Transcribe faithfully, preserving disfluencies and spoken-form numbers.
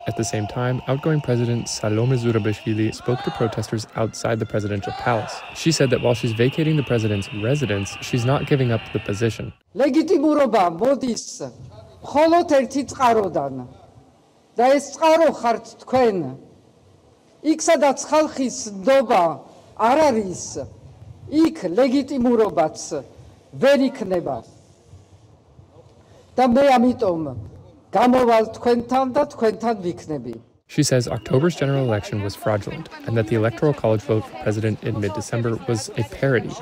At the same time, outgoing President Salome Zurabishvili spoke to protesters outside the presidential palace. She said that while she's vacating the president's residence, she's not giving up the position. ლეგიტიმურობა მოდის მხოლოდ ერთი წყაროდან და ეს წყარო ხართ თქვენ. იქ სადაც ხალხის ნდობა არ არის, იქ ლეგიტიმურობაც ვერ იქნება. და მე ამიტომ გამოვალ თქვენთან და თქვენთან ვიქნები. She says October's general election was fraudulent and that the Electoral College vote for president in mid-December was a parody.